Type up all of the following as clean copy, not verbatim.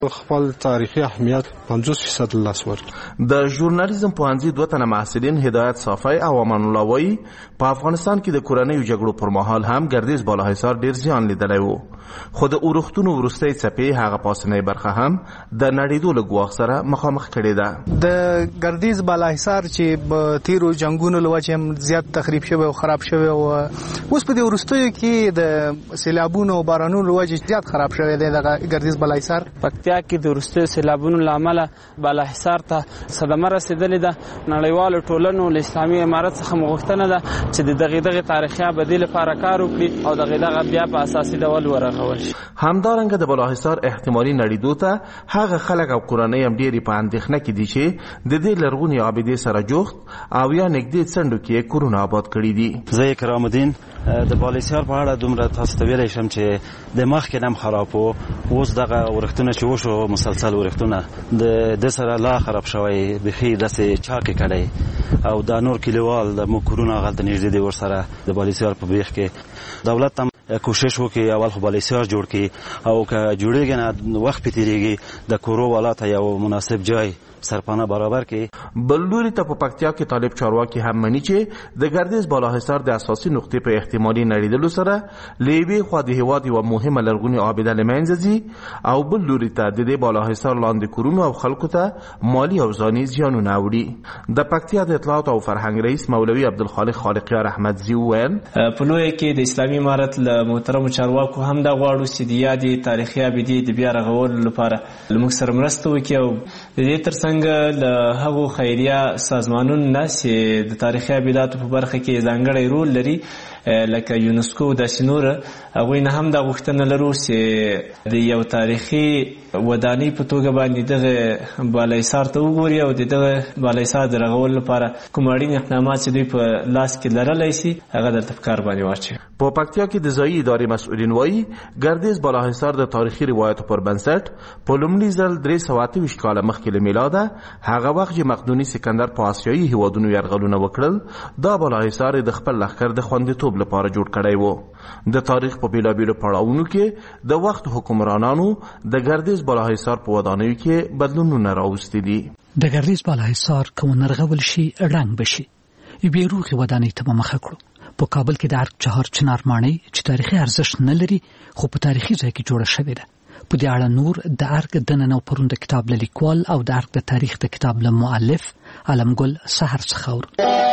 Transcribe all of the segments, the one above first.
خپل تاریخي اهمیت 50% لاس ورکړي. د ژورنالیزم پوهنځي 2 تنه محصلین هدایت صافی او امان الله وایي په افغانستان کې د کورنیو جګړو پر مهال هم ګردیز بالاحصار ډیر زیان لیدلی و، خو د اورښتونو وروستۍ څپې هغه پاسنۍ برخه هم د نړېدو له ګواښ سره مخامخ کړې ده. د ګردیز بالاحصار چې په تیرو جنگونو له وجې هم زیات تخریب شوی او خراب شوی او اوس په دې وروستیو کې د سیلابونو او بارانونو له وجې زیات خراب شوی دی د ګردیز بالاحصار. پکتیا کې د وروستیو سیلابونو له امله بالاحصار ته صدمه رسېدلې ده. نړیوالو ټولنو له اسلامي امارت څخه غوښتنه ده چې د دغې تاریخي ابدي لپاره کار وکړي او دغه بیا په اساسي ډول ورغول شي. همدارنګه د بالاحصار احتمالي نړېدو ته هغه خلک او کورنۍ هم ډېرې په اندېښنه کې دي چې د دې لرغونې عابدې سره جوخت او یا نږدې څنډو کې کورونه آباد کړي دي. زه کرام الدین د بالاحصار په اړه دومره تاسو ته ویلی شم چې د مخکې هم خراب و، اوس دغه ورښتونه چې وشو مسلسل ورښتونه د سره لا خراب شوی، بیخي داسې چاکې کړی او دا نور کلیوال د موږ کورونه هغلته نږدې دي ورسره د بالاحصار په بیخ کې. دولت هم کوشش وکړي اول خو بالاحصار جوړ کړي او که جوړېږي نه وخت پې تېرېږي د کورو والا ته یو مناسب جای سرپانه برابر کړي. بل لوري ته په پکتیا کې طالب چارواکي هم مني چې د ګردیز بالاحصار د اساسي نقطې په احتمالي نړېدلو سره له یوې خوا د هېواد یوه مهمه لرغونې عابده له منځه ځي او بل لوري ته د دې بالاحصار لاندې کورونو او خلکو ته مالي او ځاني زیانونه اوړي. د پکتیا د اطلاعات او فرهنګ رئیس مولوي عبدالخالق خالقیار احمدزي وویل په لویه کې د اسلامي امارت له محترمو چارواکو هم دا غواړو چې د یادې تاریخي عابدې د بیا رغولو لپاره له موږ سره مرسته وکړي او د دې تر څنګ له هغو خیریه سازمانونو نه چې د تاریخي عابداتو په برخه کې ځانګړی رول لري لکه یونسکو او داسې نور، هغوی نه هم دا غوښتنه لرو چې د یو تاریخي ودانۍ په توګه باندې دغه بالاحصار ته وګوري او د دغه بالاحصار د رغولو لپاره کوم اړین اقدامات چې دوی په لاس کې لرلی شي هغه دلته په کار باندې واچوي. په پکتیا کې د ځایي ادارې مسؤلین وایي ګردیز بالاحصار د تاریخي روایتو پر بنسټ په لومړي ځل 328 کاله مخکې له میلاده هغه وخت چې مقدوني سکندر په آسیایي هیوادونو یرغلونه وکړل دا بالاحصار د خپل لښکر د خوندیتوب لپاره جوړ کړی و. د تاریخ په بیلابیلو پړاوونو کې د وخت حکمرانانو د ګردیز بالاحصار په ودانیو کې بدلونونه راوستي دي. د ګردیز بالاحصار که ونرغول شي رنګ بشي یوې روغې ودانۍ ته به مخه کړو. په کابل کې د ارګ چهار چنار ماڼۍ چې تاریخي ارزښت نه لري خو په تاریخي ځای کې جوړه شوې ده. په دې اړه نور د ارګ دننه او پرون د کتاب له لیکوال او د ارګ د تاریخ د کتاب له مؤلف علمګل سحر څخه اورو.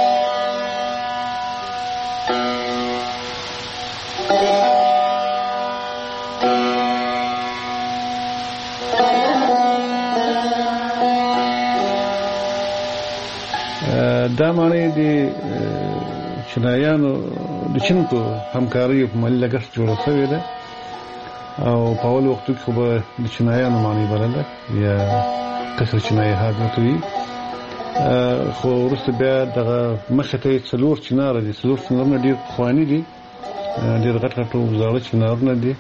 دا معنی د چینایانو د چین په همکارۍ په مالي لګښت جوړه شوې ده او په اول وختو کې خو به د چینایانو معنی بلله یا قصر چینایي حاکمیت وي، خو وروسته بیا دغه مخې ته یې 4 چیناره دي. 4 چینارونه ډېر پخواني دي، ډېر غټ غټ او زاړه چینارونه دي.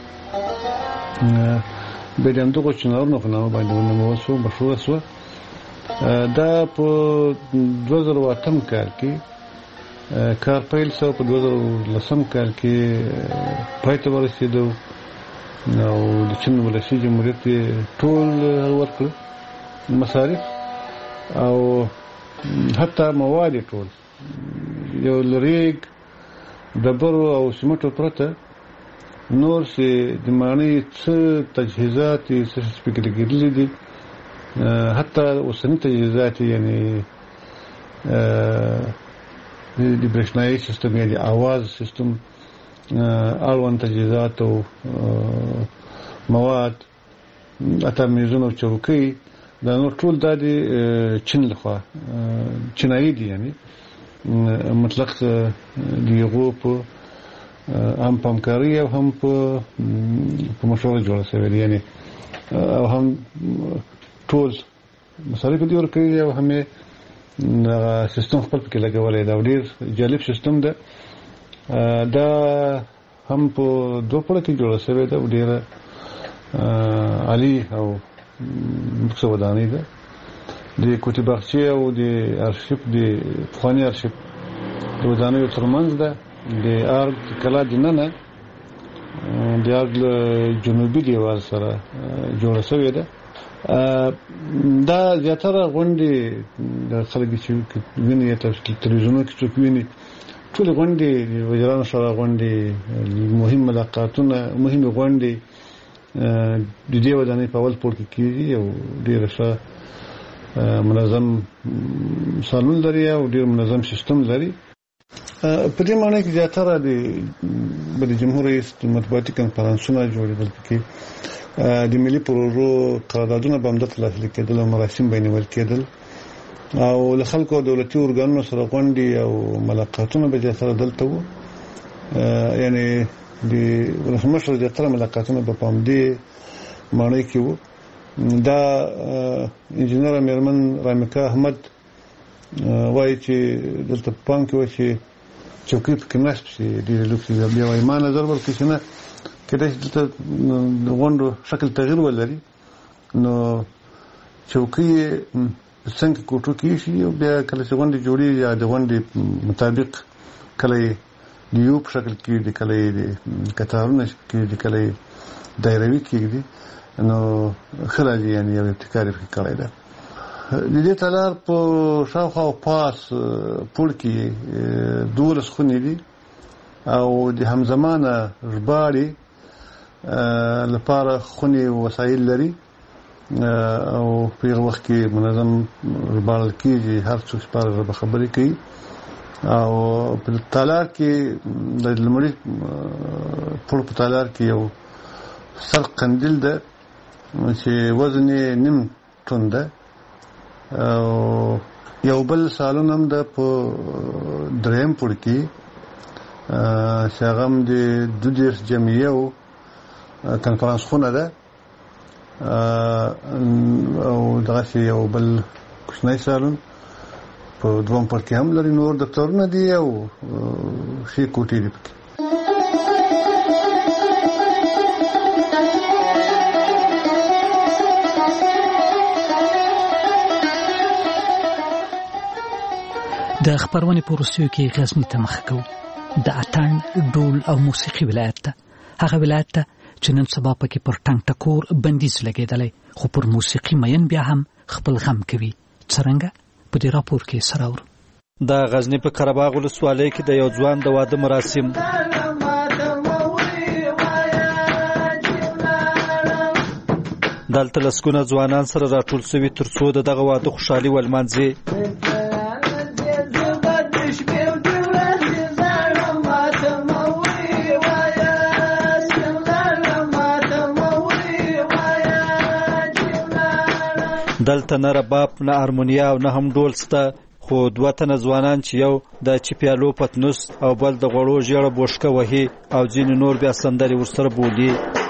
بیا د همدغو چینارونو په نامه باندې ونومول شوه، مشهوره شوه. دا په 2008 کال کې کار پیل شو، په 2010 کال کې پای ته ورسېدو او د چین ولسي جمهوریت ټول ورکړل مصارف او حتی مواد ټول یو لریګ ډبرو او سیمټو پرته نور چې د معنی څه تجهیزات یې څه سپکې لګېدلي دي، حتی اوسني تجهیزات یعنی د برېښنایي سیستم یا د آواز سیستم اړوند تجهیزات او مواد حتی میزونه او چوکۍ دا نور ټول دا د چین لخوا چینایي دي، یعنی مطلق د هغو په هم په همکارۍ او هم په مشوره جوړه شوې دي، یعنی او هم ټول مصارف دې ورکوي او هم یې سیستم خپل پکې لګولی دی او ډېر جالب سیستم ده. دا هم په 2 پړه کې جوړه شوې ده او ډېره عالي او مخصوصه ودانۍ ده. د کوټې باغچې او د ارشیف د پخواني ارشیف د ودانیو ترمنځ ده. د ارګ کلا دننه د جنوبي دیوال سره جوړه شوې ده. دا زیاتره غونډې د خلک چې ویني یا تلویزیونونو کې څوک ویني ټول غونډې وزیرانو سره غونډې مهم ملاقاتونه مهمه غونډې د دې ودانۍ په اول پوړ کې کیږي او ډېر ښه منظم سالون لري او ډېر منظم سیستم لري. په دې معنی کې زیاتره د جمهور رئیس مطبوعاتي کنفرانسونه جوړېدل کې د ملي پروژو قراردادونه به هم دلته لاسلیک کېدل او مراسم به یې نیول کېدل او له خلکو او دولتي ارګانونو سره غونډې او ملاقاتونه به زیاتره دلته وو. یعنې د ولسمشر زیاتره ملاقاتونه به په همدې معنی کې وو. دا انجینر میرمن رامیکا احمد وایي چې دلته په پام کې و چې چوکۍ پکې نصب شي ډېرې لوکسې بیا وایي ما نظر ورکړي چې نه کېدای شي دلته د غونډو شکل تغییر ولري نو چوکۍ څنګه کوټو کې شي او بیا کله چې غونډې جوړېږي یا د غونډې مطابق کله یې د یو په شکل کېږدي کله یې د کتارونه کېږدي کله یې دایروي کېږدي نو ښه راځي یعنې یو ابتکار یې پکې کړی ده. د دې تالار په شاوخوا او پاس پوړ کې 12 خونې دي او د همزمانه ژباړې لپاره خونې وسایل لري او په هغه وخت کې منظم ژباړل کېږي هر څوک په ژبه خبرې کوي او په تالار کې د لومړي پوړ په تالار کې یو سر قندیل ده چې وزن یې نیم ټن ده او یو بل سالون هم ده په دریم پوړ کې چې هغه هم د 22 جمعیه او کنفرانس خونه ده او دغسې یو بل کوچنی سالون په دویم پوړ کې هم لري. نور دفترونه دي او ښې کوټې دي پکې. د خبرونې په وروستیو کې غزني ته مخه کوو د اتڼ ډول او موسیقي ولایت ته هغه ولایت ته چې نن سبا پکې پر ټنګ ټکور بندیز لګېدلی خو پر موسیقي مین بیا هم خپل غم کوي. څرنګه په دې راپور کې سره اورو. د غزني په قرهباغ ولسوالۍ کې د یو ځوان د واده مراسم دلته لسګونه ځوانان سره راټول شوي تر څو دغه واده خوشحالي ولمانځي. دلته نه رباب نه هارمونیا او نه هم ډول شته خو 2 تنه ځوانان چې یو د چپیالو پتنوس او بل د غوړو ژیړه بوشکه وهي او ځینې نور بیا سندرې ورسره بولي.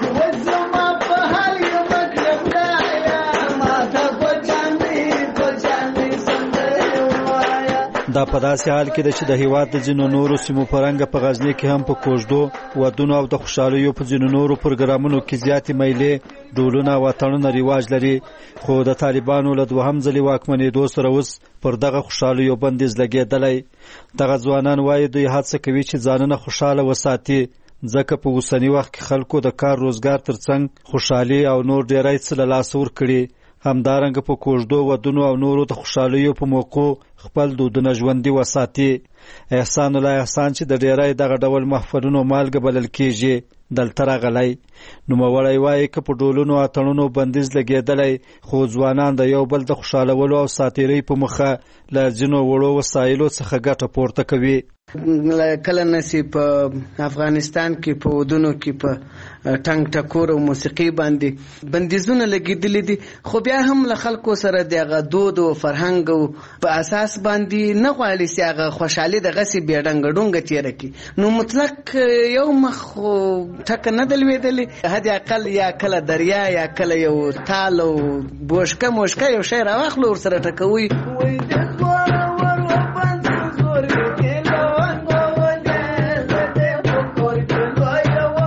دا په داسې حال کې ده چې د هیواد د ځینو نورو سیمو په رنګه په غزني کې هم په کوژدو ودونو او د خوشحالیو په ځینو نورو پروګرامونو کې زیاتې میلې ډولونه او اتڼونه رواج لري خو د طالبانو له دوهم ځلې واکمنېدو سره اوس پر دغه خوشحالیو بندیز لګېدلی. دغه ځوانان وایي دوی هڅه کوي چې ځانونه خوشحاله وساتي ځکه په اوسني وخت کې خلکو د کار روزګار ترڅنګ خوشحالي او نور ډېری څه له لاسه ورکړي. همدارنګه په کوژدو ودونو او نورو د خوشحالیو په موقعو خپل دودونه ژوندي وساتي. احسان الله احسان چې د ډېری دغه ډول محفلونو مالګه بلل کېږي دلته راغلی. نوموړی وایي که په ډولونو اتڼونو بندیز لګېدلی خو ځوانان د یو بل د خوشحالولو او ساتیرۍ په مخه له ځینو وړو وسایلو څخه ګټه پورته کوي. کله نسی په افغانستان کې په ودونو کې په ټنګ ټکور او موسیقي باندې بندیزونه لګېدلي دي خو بیا هم له خلکو سره دغه دود او فرهنګ په اساس باندې نه غواړي چې هغه خوشحالي دغسې بې ډنګه ډونګه تېره کړي. نو مطلق یو مخ ټکه نه ده لوېدلې حد اقل یا کله دریا یا کله یو تال او بوشکه موشکه یو شی راواخلو ورسره ټکوي.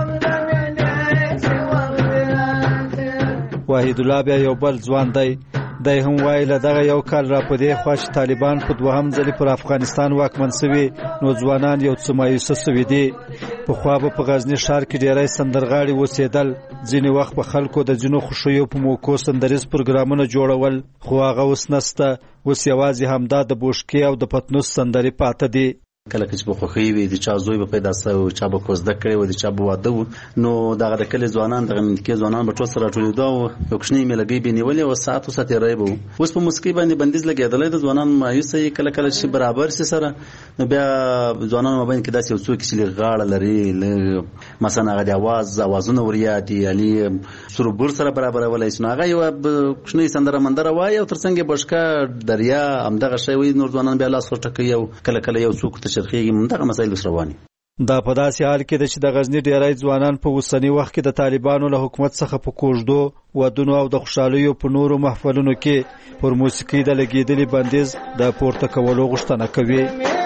وحید الله بیا یو بل ځوان دی د هم وایي له دغه یو کال را پدې خوا چې طالبان په دوهم ځل پر افغانستان واکمن شوي نو ځوانان یو څه مایوسه شوي دي. پخوا به په غزني ښار کې ډېری سندرغاړي اوسېدل، ځینې وخت په خلکو د ځینو خوښیو په موقعو سندریز پروګرامونه جوړول، خو هغه اوس نسته. اوس یوازې همدا د بوشکې او د پتنوس سندرې پاته دي. کله چې په خوښي وي د چا زوی به پیدا سوی، چا به کوزده کړی و، د چا به واده و، نو دغه د کلي ځوانان دغه منطقې ځوانان به ټول سره راټولېده او یو کوچنۍ میله به نیولې او ساعت تېری به و. اوس په موسیقۍ باندې بندیز لګېدلی د ځوانان مایوسه یې کله کله چې برابر سي سره، نو بیا ځوانانو مابین کې داسې یو څوک چې لږ غاړه لري، مثلا هغه د اوازونه وریادي یعنې سروبور سره برابرولی شي، نو هغه یوه کوچنۍ سندره مندره وایي او تر څنګ یې بشکه دریا همدغه شی وایي، نور ځوانان بیا لاس ورټکوي او کله کله یو څوک دغه مسایل رواني. دا په داسې حال کې ده چې د غزني ډیری ځوانان په اوسني وخت کې د طالبانو له حکومت څخه په کوژدو، ودونو او د خوشحالیو په نورو محفلونو کې پر موسیقۍ د لګېدلي بندیز د پورته کولو غوښتنه کوي.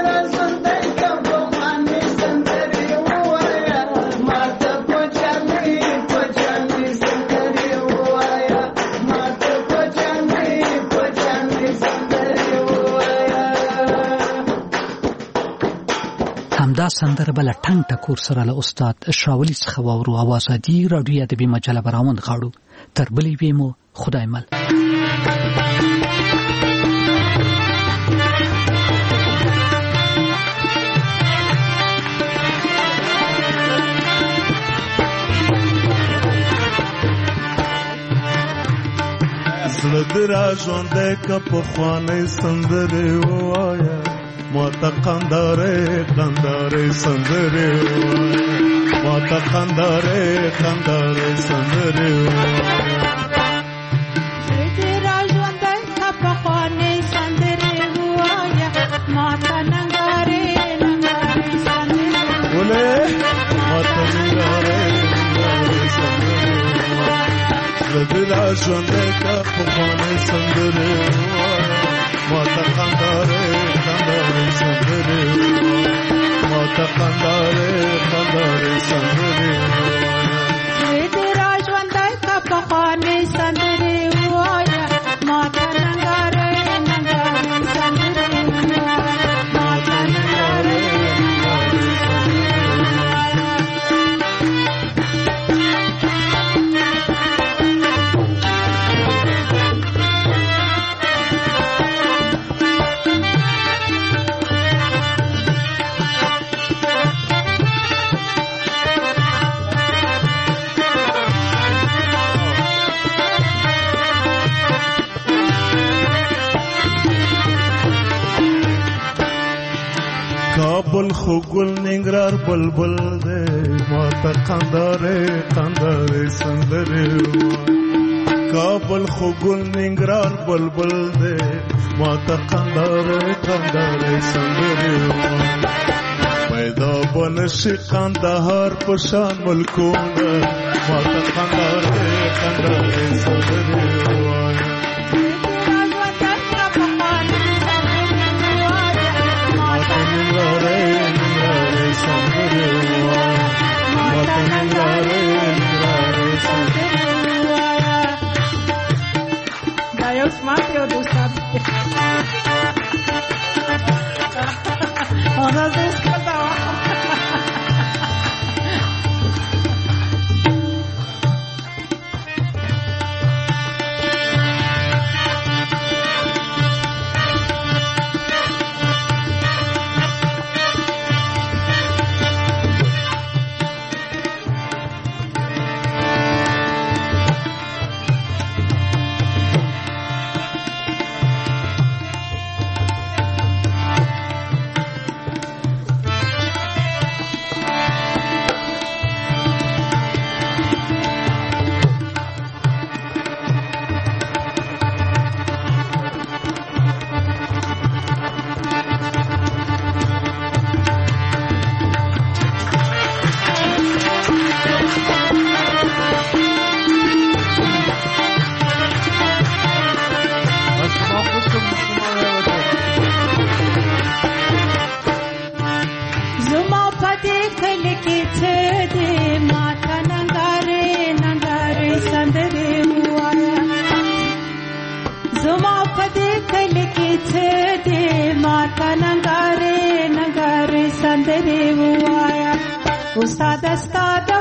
همدا سندره بل ټنګ ټکور سره له استاد شاولی څخه واورو. او ازادي رادیو ادبي مجله براوند غاړو تر بلې وې مو خدای مل. زړه دې را ژوندی که پخوانۍ سندرې ووایه، ماته قندارې سندرې وایه، ماته قندارې سندرې وایه. زړه دې را ژوندی که پخوانۍ سندرې ووایه، ماته ننګارې سندرې ولې ماته ننګارې سندرې وایه. زړه دې را ژوندی که پخوانۍ سندرې ووایه، ماته قندارې سندرې وایه، ماته قندارې سندرې وایه. زړه دې را ژوندی که پخوانۍ سندرې ووایه، ماته ننګارې سندرې وایه، ماته ننګارې کابل خو ګل ننګرهار بلبل دی، ماته قندارې سندرې وایه. کابل خو ګل ننګرهار بلبل دی، ماته قندارې سندرې وایه. پیدا بنشي قندهار په شان ملکونه، ماته قندارې سندرې وایه. دا یو سمات یو دوستات ona دوست کتا دستا د